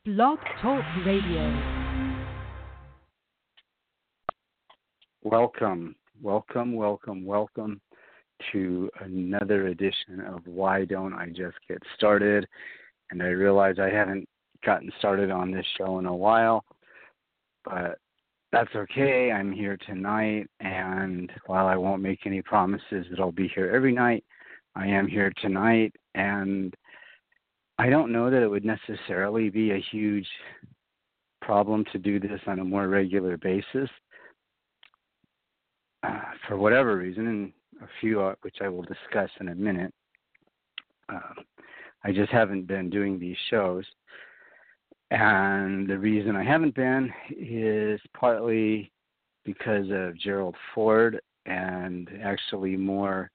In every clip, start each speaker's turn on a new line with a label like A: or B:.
A: Blog Talk Radio.
B: Welcome to another edition of Why Don't I Just Get Started? And I realize I haven't gotten started on this show in a while, but that's okay. I'm here tonight, and while I won't make any promises that I'll be here every night, I am here tonight, and I don't know that it would necessarily be a huge problem to do this on a more regular basis. For whatever reason, and a few which I will discuss in a minute, I just haven't been doing these shows. And the reason I haven't been is partly because of Gerald Ford, and actually more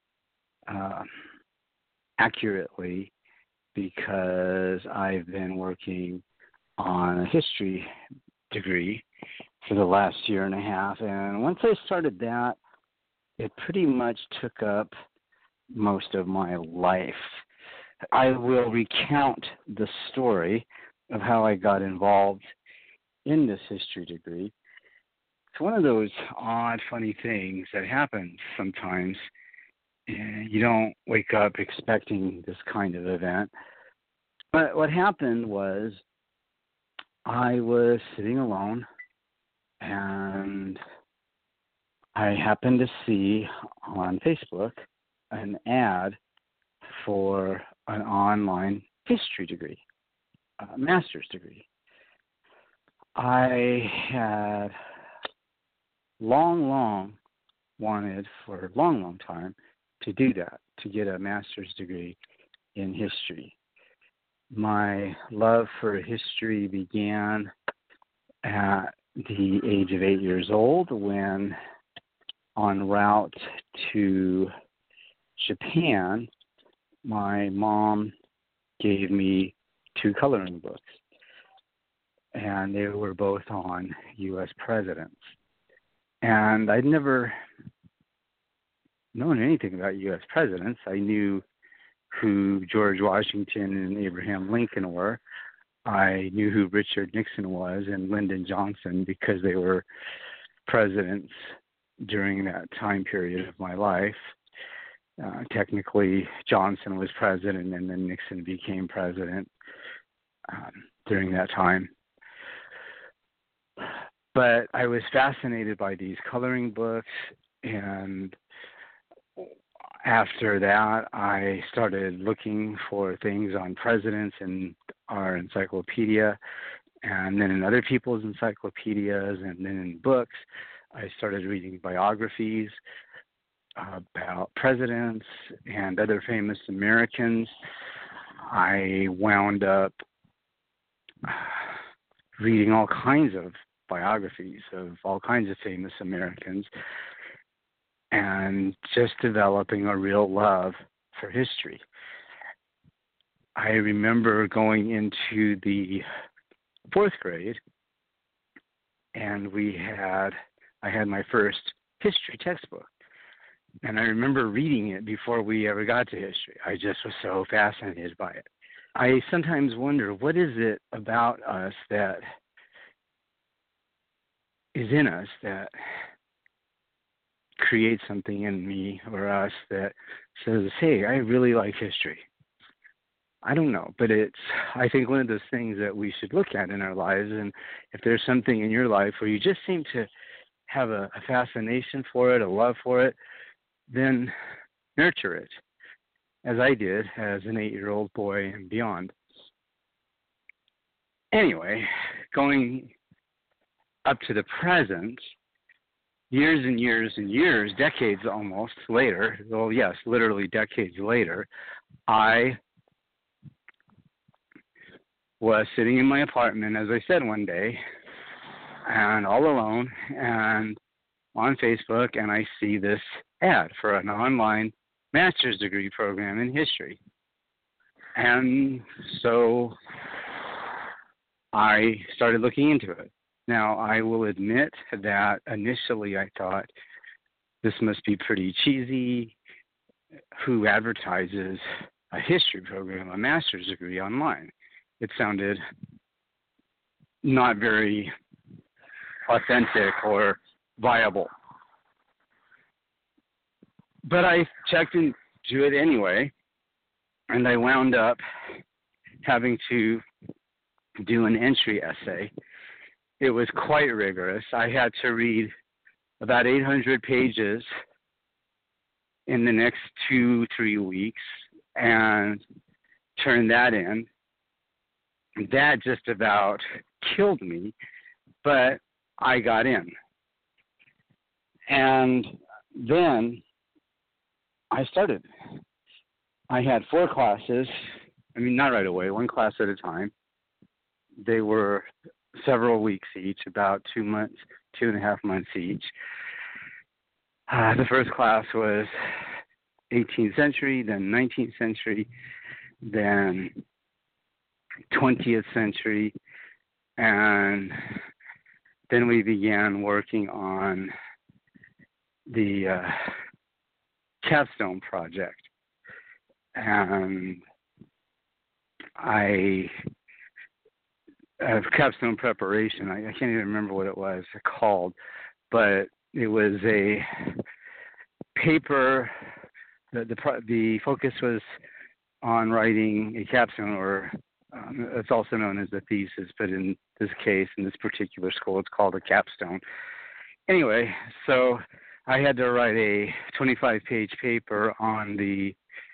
B: accurately because I've been working on a history degree for the last year and a half. And once I started that, it pretty much took up most of my life. I will recount the story of how I got involved in this history degree. It's one of those odd, funny things that happens sometimes. And you don't wake up expecting this kind of event. But what happened was I was sitting alone, and I happened to see on Facebook an ad for an online history degree, a master's degree. I had long wanted for a long time to do that, to get a master's degree in history. My love for history began at the age of 8 years old when, en route to Japan, my mom gave me 2 coloring books, and they were both on U.S. presidents. And I'd never known anything about U.S. presidents. I knew who George Washington and Abraham Lincoln were. I knew who Richard Nixon was and Lyndon Johnson because they were presidents during that time period of my life. Technically, Johnson was president, and then Nixon became president during that time. But I was fascinated by these coloring books, and after that, I started looking for things on presidents in our encyclopedia, and then in other people's encyclopedias, and then in books. I started reading biographies about presidents and other famous Americans. I wound up reading all kinds of biographies of all kinds of famous Americans, and just developing a real love for history. I remember going into the 4th grade, and I had my first history textbook. And I remember reading it before we ever got to history. I just was so fascinated by it. I sometimes wonder, what is it about us that is in us that create something in me or us that says, hey, I really like history. I don't know, but I think one of those things that we should look at in our lives. And if there's something in your life where you just seem to have a fascination for it, a love for it, then nurture it, as I did as an 8-year-old boy and beyond. Anyway, going up to the present, years and years and years, decades almost later, well, yes, literally decades later, I was sitting in my apartment, as I said, one day, and all alone, and on Facebook, and I see this ad for an online master's degree program in history. And so I started looking into it. Now, I will admit that initially I thought this must be pretty cheesy. Who advertises a history program, a master's degree online? It sounded not very authentic or viable. But I checked into it anyway, and I wound up having to do an entry essay. It was quite rigorous. I had to read about 800 pages in the next 2-3 weeks and turn that in. That just about killed me, but I got in. And then I started. I had 4 classes. I mean, not right away, 1 class at a time. They were several weeks each, about 2 months, 2.5 months each. The first class was 18th century, then 19th century, then 20th century, and then we began working on the capstone project. And capstone preparation, I can't even remember what it was called, but it was a paper. The focus was on writing a capstone, or it's also known as a thesis, but in this case, in this particular school, it's called a capstone. Anyway, so I had to write a 25-page paper on the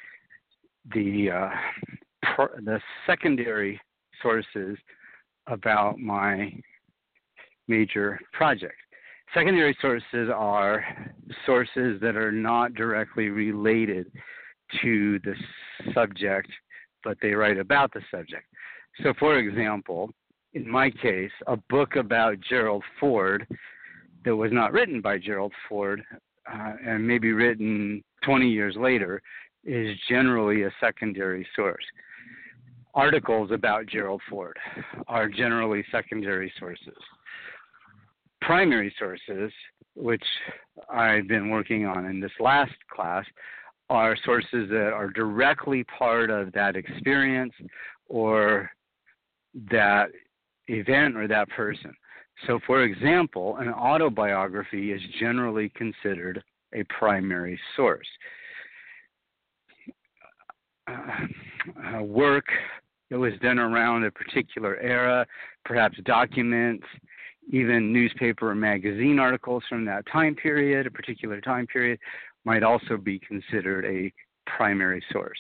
B: secondary sources about my major project. Secondary sources are sources that are not directly related to the subject, but they write about the subject. So, for example, in my case, a book about Gerald Ford that was not written by Gerald Ford and maybe written 20 years later is generally a secondary source. Articles about Gerald Ford are generally secondary sources. Primary sources, which I've been working on in this last class, are sources that are directly part of that experience or that event or that person. So, for example, an autobiography is generally considered a primary source. Work that was done around a particular era, perhaps documents, even newspaper or magazine articles from that time period, a particular time period, might also be considered a primary source.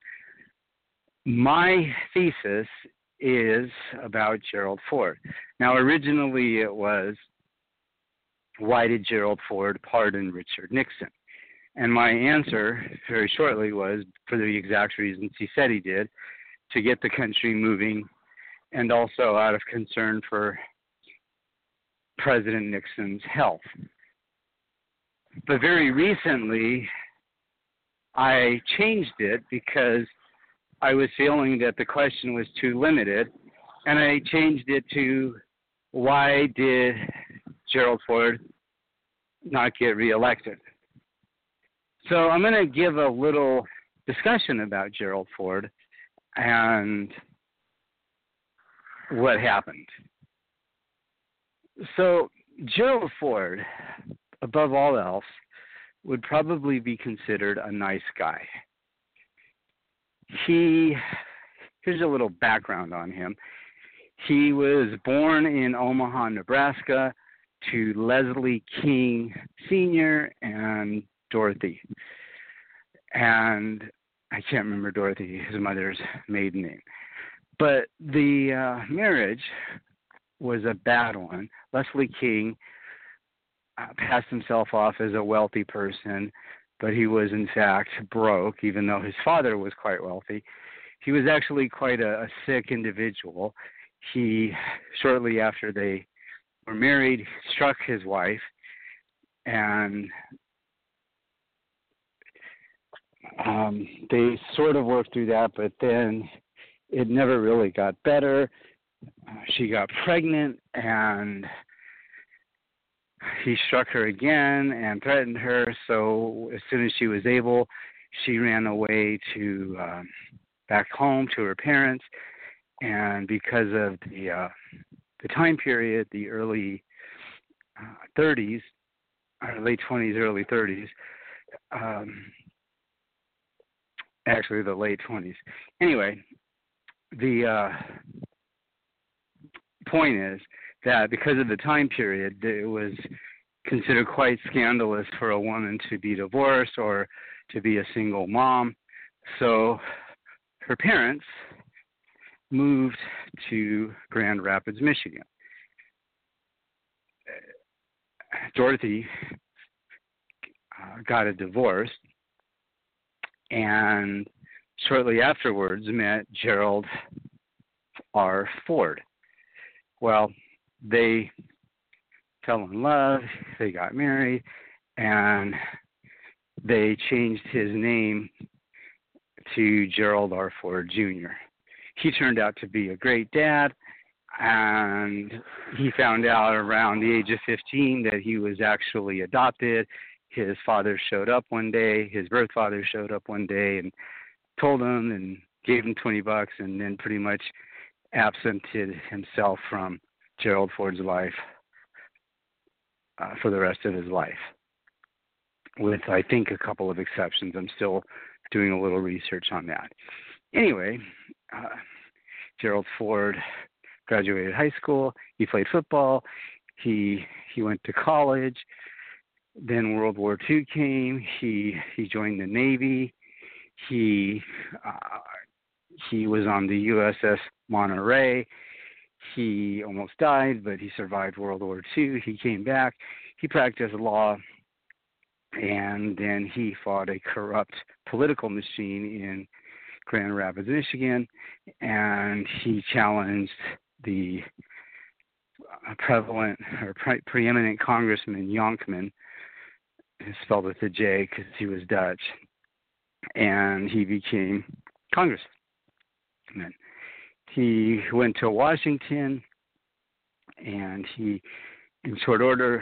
B: My thesis is about Gerald Ford. Now, originally it was, why did Gerald Ford pardon Richard Nixon? And my answer, very shortly, was for the exact reasons he said he did, to get the country moving, and also out of concern for President Nixon's health. But very recently, I changed it because I was feeling that the question was too limited, and I changed it to, why did Gerald Ford not get reelected? So I'm going to give a little discussion about Gerald Ford and what happened. So Gerald Ford, above all else, would probably be considered a nice guy. Here's a little background on him. He was born in Omaha, Nebraska, to Leslie King Sr. and Dorothy. And I can't remember Dorothy, his mother's maiden name. But the marriage was a bad one. Leslie King passed himself off as a wealthy person, but he was in fact broke, even though his father was quite wealthy. He was actually quite a sick individual. He, shortly after they were married, struck his wife, and they sort of worked through that, but then it never really got better. She got pregnant, and he struck her again and threatened her. So as soon as she was able, she ran away to back home to her parents. And because of the the time period, the early 30s, or late 20s, early 30s, actually the late 20s. Anyway, the point is that because of the time period, it was considered quite scandalous for a woman to be divorced or to be a single mom. So her parents moved to Grand Rapids, Michigan. Dorothy got a divorce and shortly afterwards met Gerald R. Ford. Well, they fell in love, they got married, and they changed his name to Gerald R. Ford Jr. He turned out to be a great dad, and he found out around the age of 15 that he was actually adopted. His father showed up one day, his birth father showed up one day and told him and gave him $20 and then pretty much absented himself from Gerald Ford's life for the rest of his life, with, I think, a couple of exceptions. I'm still doing a little research on that. Anyway, Gerald Ford graduated high school. He played football. He went to college. Then World War II came. He joined the Navy. He was on the USS Monterey. He almost died, but he survived World War II. He came back. He practiced law, and then he fought a corrupt political machine in Grand Rapids, Michigan, and he challenged the preeminent Congressman Youngman, spelled with a J because he was Dutch, and he became congressman. He went to Washington, and he, in short order,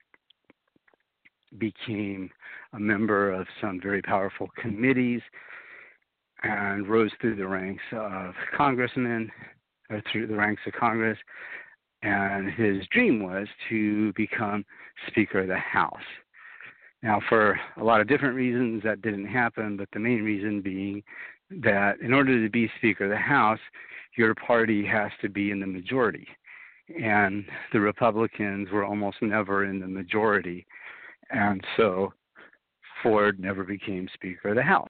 B: became a member of some very powerful committees and rose through the ranks of congressmen, or through the ranks of Congress. And his dream was to become Speaker of the House. Now, for a lot of different reasons, that didn't happen, but the main reason being that in order to be Speaker of the House, your party has to be in the majority. And the Republicans were almost never in the majority. And so Ford never became Speaker of the House.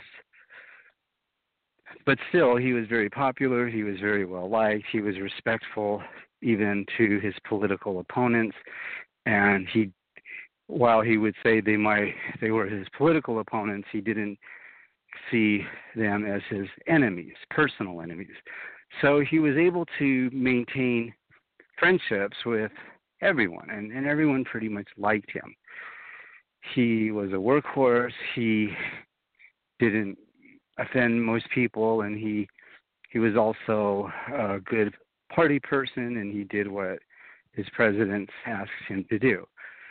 B: But still, he was very popular. He was very well liked. He was respectful even to his political opponents. And while he would say they were his political opponents, he didn't see them as his enemies, personal enemies. So he was able to maintain friendships with everyone, and everyone pretty much liked him. He was a workhorse. He didn't offend most people, and he was also a good party person, and he did what his presidents asked him to do.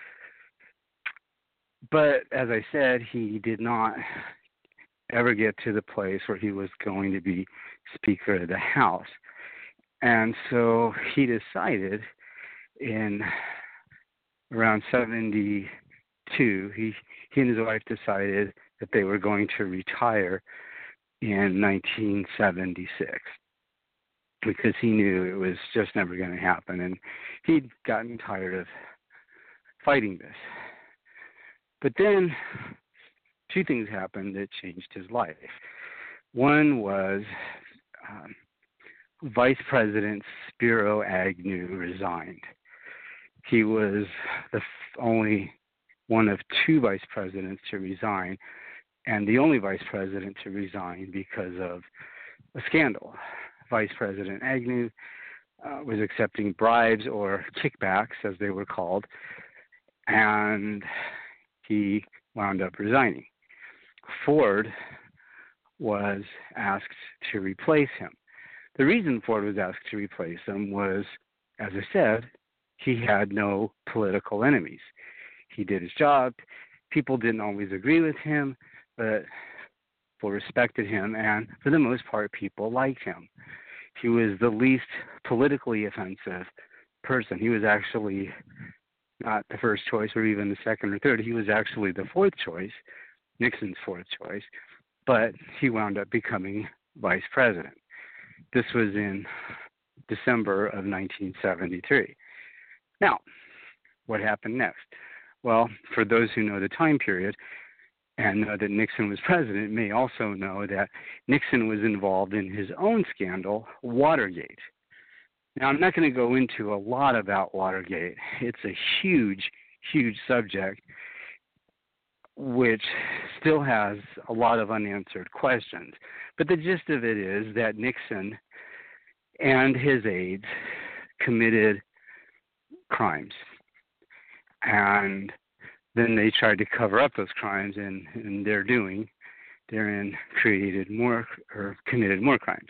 B: But as I said, he did not ever get to the place where he was going to be Speaker of the House. And so he decided in around 72, he and his wife decided that they were going to retire in 1976 because he knew it was just never going to happen, and he'd gotten tired of fighting this. But then two things happened that changed his life. One was Vice President Spiro Agnew resigned. He was the only one of two vice presidents to resign, and the only vice president to resign because of a scandal. Vice President Agnew was accepting bribes or kickbacks, as they were called, and he wound up resigning. Ford was asked to replace him. The reason Ford was asked to replace him was, as I said, he had no political enemies. He did his job. People didn't always agree with him, but people respected him, and for the most part, people liked him. He was the least politically offensive person. He was actually not the first choice or even the second or third. He was actually the fourth choice, Nixon's fourth choice, but he wound up becoming vice president. This was in December of 1973. Now, what happened next? Well, for those who know the time period and know that Nixon was president, may also know that Nixon was involved in his own scandal, Watergate. Now, I'm not going to go into a lot about Watergate. It's a huge, huge subject which still has a lot of unanswered questions. But the gist of it is that Nixon and his aides committed crimes. And then they tried to cover up those crimes, and in their doing, therein created more or committed more crimes.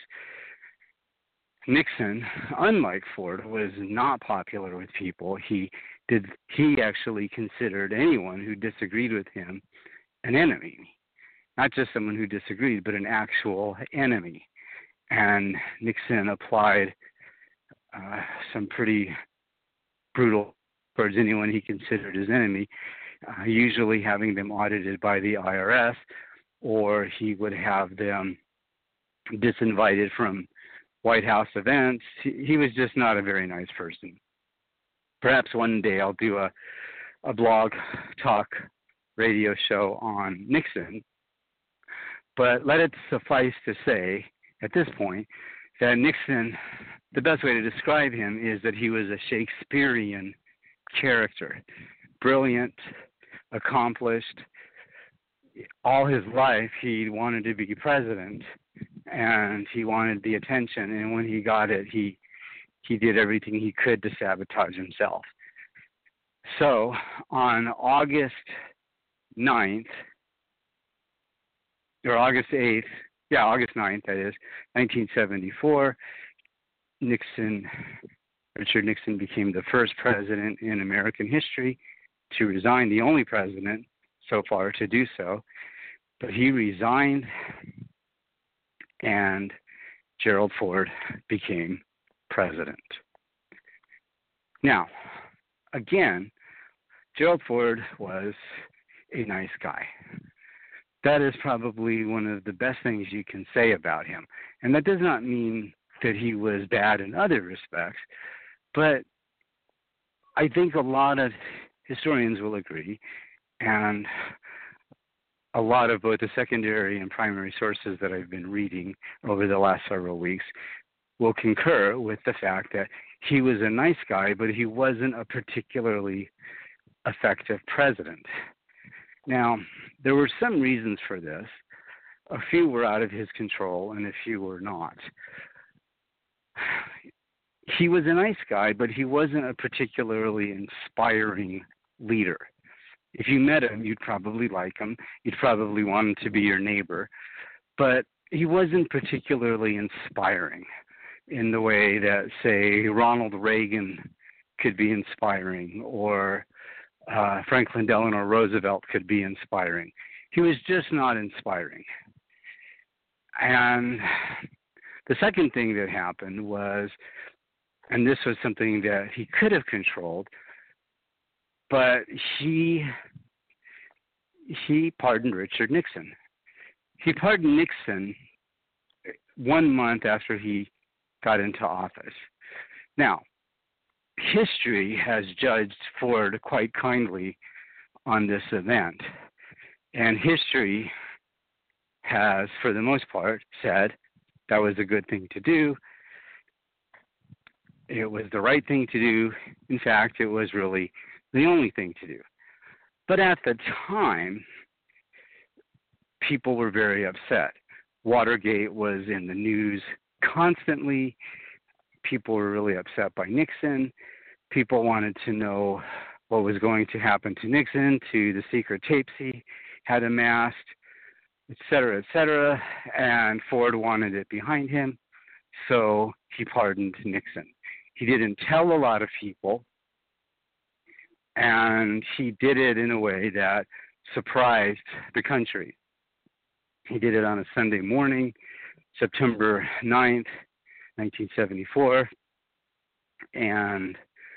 B: Nixon, unlike Ford, was not popular with people. He actually considered anyone who disagreed with him an enemy. Not just someone who disagreed, but an actual enemy. And Nixon applied some pretty brutal towards anyone he considered his enemy, usually having them audited by the IRS, or he would have them disinvited from White House events. He was just not a very nice person. Perhaps one day I'll do a blog talk radio show on Nixon, but let it suffice to say at this point that Nixon, the best way to describe him is that he was a Shakespearean character, brilliant, accomplished. All his life he wanted to be president, and he wanted the attention, and when he got it, he did everything he could to sabotage himself. So on August 9th, or August 8th, August 9th, that is, 1974, Richard Nixon became the first president in American history to resign, the only president so far to do so. But he resigned, and Gerald Ford became president. Now, again, Gerald Ford was a nice guy. That is probably one of the best things you can say about him. And that does not mean that he was bad in other respects, but I think a lot of historians will agree, and a lot of both the secondary and primary sources that I've been reading over the last several weeks will concur with the fact that he was a nice guy, but he wasn't a particularly effective president. Now, there were some reasons for this. A few were out of his control, and a few were not. He was a nice guy, but he wasn't a particularly inspiring leader. If you met him, you'd probably like him. You'd probably want him to be your neighbor. But he wasn't particularly inspiring in the way that, say, Ronald Reagan could be inspiring, or Franklin Delano Roosevelt could be inspiring. He was just not inspiring. And the second thing that happened was, and this was something that he could have controlled, but he pardoned Richard Nixon. He pardoned Nixon 1 month after he got into office. Now, history has judged Ford quite kindly on this event, and history has, for the most part, said that was a good thing to do. It was the right thing to do. In fact, it was really the only thing to do. But at the time, people were very upset. Watergate was in the news constantly. People were really upset by Nixon. People wanted to know what was going to happen to Nixon, to the secret tapes he had amassed, et cetera, and Ford wanted it behind him, so he pardoned Nixon. He didn't tell a lot of people, and he did it in a way that surprised the country. He did it on a Sunday morning, September 9th, 1974, and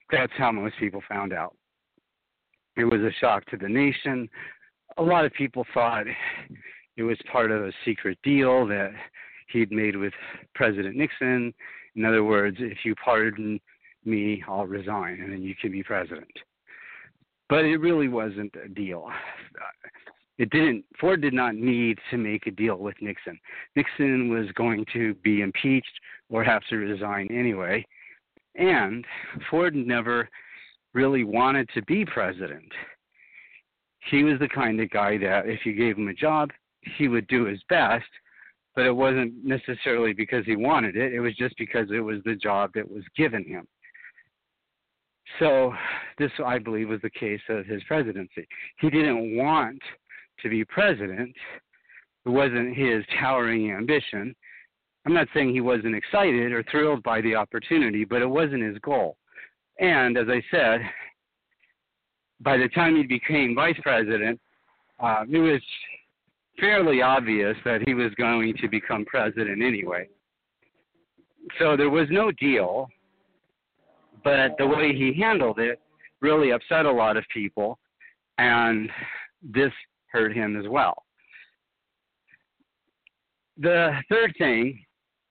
B: That's how most people found out. It was a shock to the nation. A lot of people thought it was part of a secret deal that he'd made with President Nixon. In other words, if you pardon me, I'll resign, and then you can be president. But it really wasn't a deal. Ford did not need to make a deal with Nixon. Nixon was going to be impeached or have to resign anyway. And Ford never really wanted to be president. He was the kind of guy that if you gave him a job, he would do his best, but it wasn't necessarily because he wanted it. It was just because it was the job that was given him. So this, I believe, was the case of his presidency. He didn't want to be president. It wasn't his towering ambition. I'm not saying he wasn't excited or thrilled by the opportunity, but it wasn't his goal. And as I said, by the time he became vice president, it was fairly obvious that he was going to become president anyway. So there was no deal, but the way he handled it really upset a lot of people, and this hurt him as well. The third thing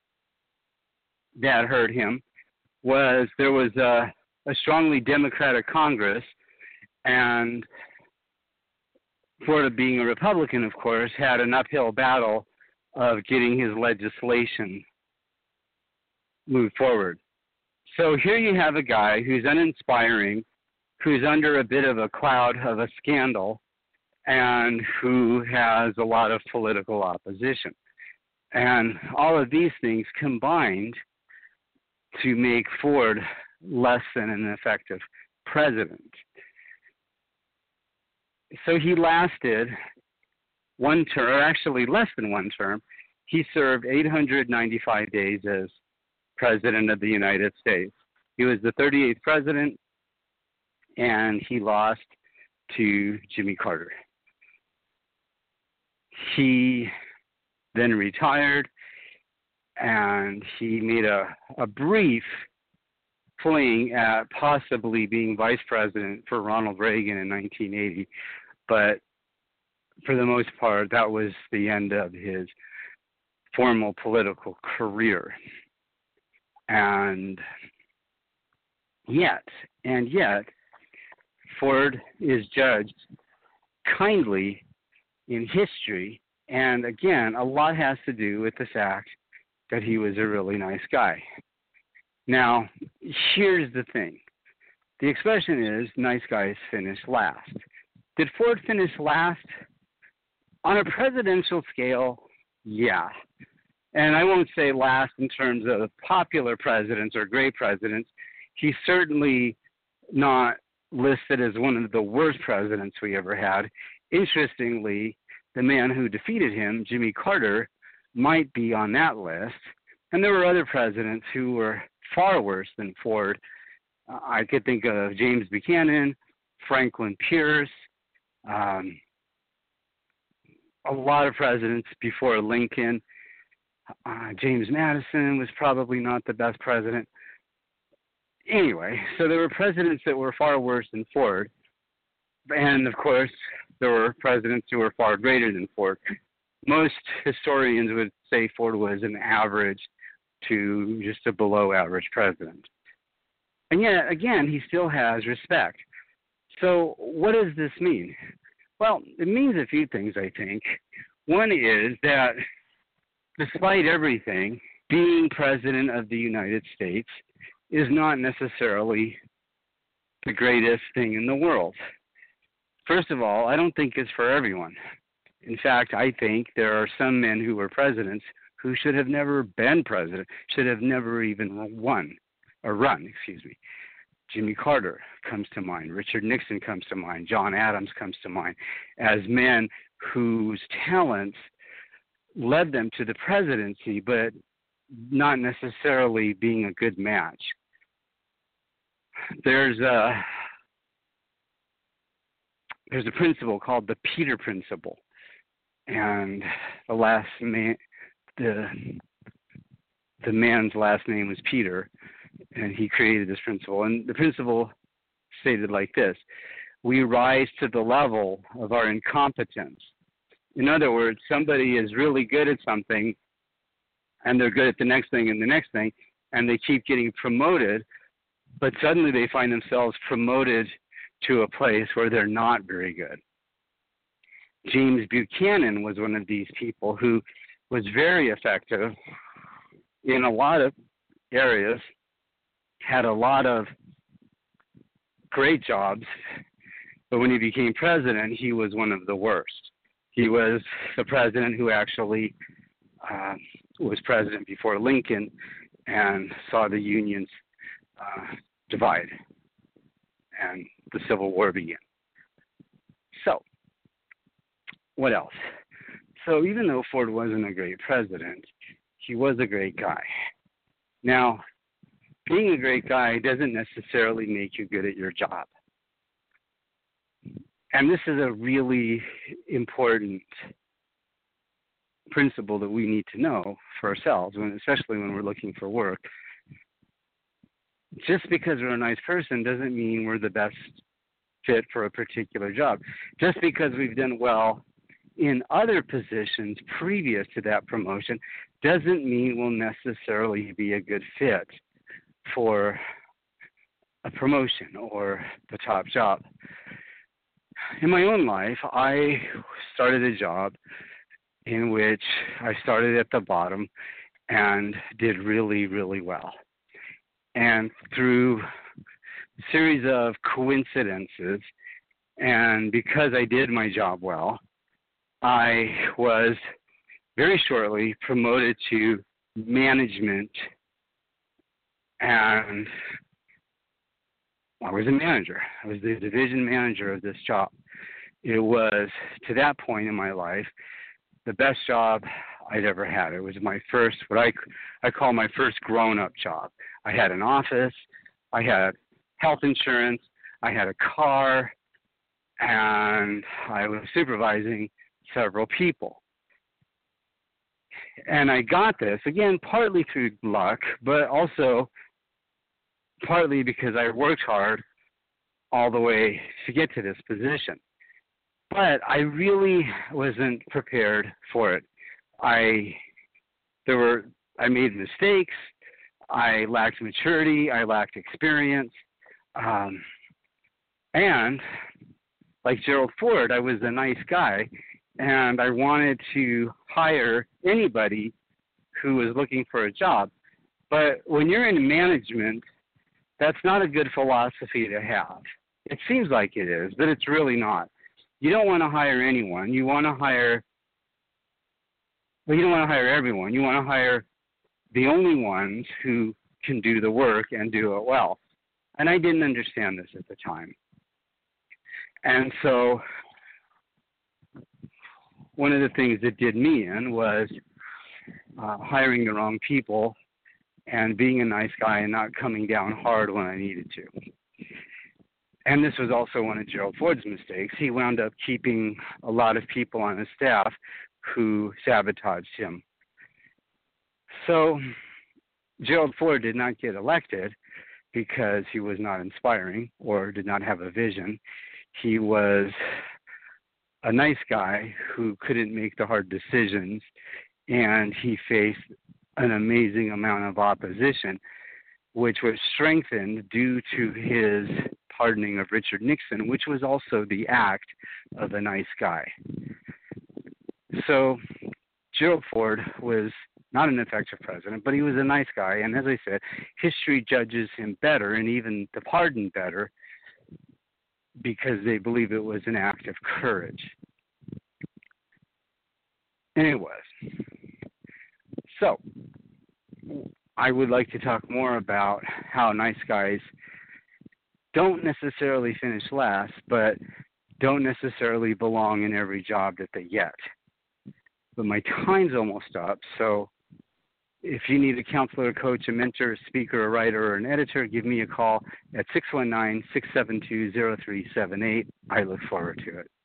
B: that hurt him was there was a strongly Democratic Congress, and Ford, being a Republican, of course, had an uphill battle of getting his legislation moved forward. So here you have a guy who's uninspiring, who's under a bit of a cloud of a scandal, and who has a lot of political opposition. And all of these things combined to make Ford less than an effective president. So he lasted one term, or actually less than one term. He served 895 days as President of the United States. He was the 38th president, and he lost to Jimmy Carter. He then retired, and he made a brief fling at possibly being vice president for Ronald Reagan in 1980. But for the most part, that was the end of his formal political career. And yet, Ford is judged kindly in history. And again, a lot has to do with the fact that he was a really nice guy. Now, here's the thing. The expression is, nice guys finish last. Did Ford finish last? On a presidential scale, yeah. And I won't say last in terms of popular presidents or great presidents. He's certainly not listed as one of the worst presidents we ever had. Interestingly, the man who defeated him, Jimmy Carter, might be on that list. And there were other presidents who were far worse than Ford. I could think of James Buchanan, Franklin Pierce, a lot of presidents before Lincoln. James Madison was probably not the best president. Anyway, so there were presidents that were far worse than Ford. And, of course, there were presidents who were far greater than Ford. Most historians would say Ford was an average to just a below-average president. And yet, again, he still has respect. So what does this mean? Well, it means a few things, I think. One is that despite everything, being president of the United States is not necessarily the greatest thing in the world. First of all, I don't think it's for everyone. In fact, I think there are some men who were presidents who should have never been president, should have never even run. Jimmy Carter comes to mind. Richard Nixon comes to mind. John Adams comes to mind as men whose talents led them to the presidency, but not necessarily being a good match. There's a principle called the Peter Principle, and the man's last name was Peter, and he created this principle. And the principle stated like this: we rise to the level of our incompetence. In other words, somebody is really good at something, and they're good at the next thing and the next thing, and they keep getting promoted, but suddenly they find themselves promoted to a place where they're not very good. James Buchanan was one of these people who was very effective in a lot of areas, had a lot of great jobs, but when he became president, he was one of the worst. He was the president who actually was president before Lincoln and saw the Unions divide, and the Civil War began. So, what else? So even though Ford wasn't a great president, he was a great guy. Now, being a great guy doesn't necessarily make you good at your job. And this is a really important principle that we need to know for ourselves, especially when we're looking for work. Just because we're a nice person doesn't mean we're the best fit for a particular job. Just because we've done well in other positions previous to that promotion doesn't mean we'll necessarily be a good fit for a promotion or the top job. In my own life, I started a job in which I started at the bottom and did really, really well. And through a series of coincidences, and because I did my job well, I was very shortly promoted to management, and I was a manager. I was the division manager of this job. It was, to that point in my life, the best job I'd ever had. It was my first, what I call my first grown-up job. I had an office, I had health insurance, I had a car, and I was supervising several people. And I got this, again, partly through luck, but also partly because I worked hard all the way to get to this position. But I really wasn't prepared for it. I made mistakes. I lacked maturity. I lacked experience. And like Gerald Ford, I was a nice guy, and I wanted to hire anybody who was looking for a job. But when you're in management, that's not a good philosophy to have. It seems like it is, but it's really not. You don't want to hire anyone. You want to hire, well, you don't want to hire everyone. You want to hire the only ones who can do the work and do it well. And I didn't understand this at the time. And so one of the things that did me in was hiring the wrong people and being a nice guy and not coming down hard when I needed to. And this was also one of Gerald Ford's mistakes. He wound up keeping a lot of people on his staff who sabotaged him. So Gerald Ford did not get elected because he was not inspiring or did not have a vision. He was a nice guy who couldn't make the hard decisions, and he faced an amazing amount of opposition, which was strengthened due to his pardoning of Richard Nixon, which was also the act of a nice guy. So Gerald Ford was not an effective president, but he was a nice guy, and as I said, history judges him better and even the pardon better because they believe it was an act of courage. And it was. So I would like to talk more about how nice guys don't necessarily finish last, but don't necessarily belong in every job that they get. But my time's almost up, so if you need a counselor, a coach, a mentor, a speaker, a writer, or an editor, give me a call at 619-672-0378. I look forward to it.